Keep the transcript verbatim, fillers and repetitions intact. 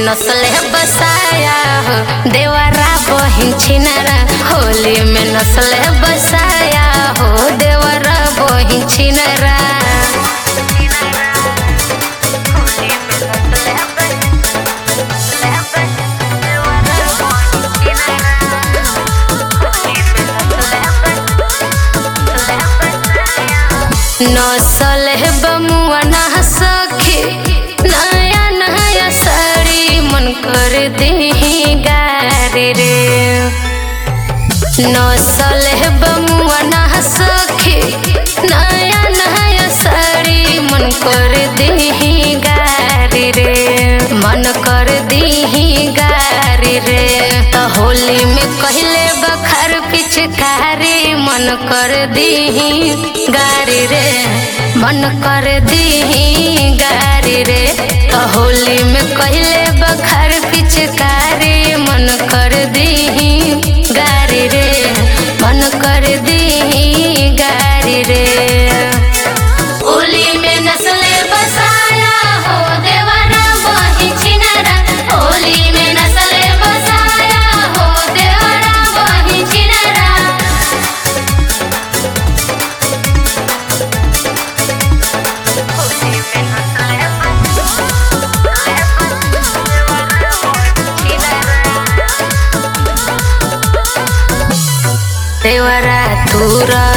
नस्ले बसाया हो देवरा बहिन छिनरा होली में नस्ले बसाया हो देवरा बहिन छिनरा। नसल है बमुआ ना सखी नया नया साड़ी मन कर दे गारे रे। नसल है बमुआ ना सखी नया नया साड़ी मन कर दे गारे रे मन कर दे गारे रे। तो होली में कहले बखार पिचकारी मन कर दी गारी रे मन कर दी गारी रे। तो होली में कहले बखार पिचकारी मन कर दी गारी रे मन कर दी गारी रे। होली में नस्ले बसाया हो देवरा बहिन छिनरा होली में नस्ले बसाया हो देवरा बहिन छिनरा। देवरा तूरा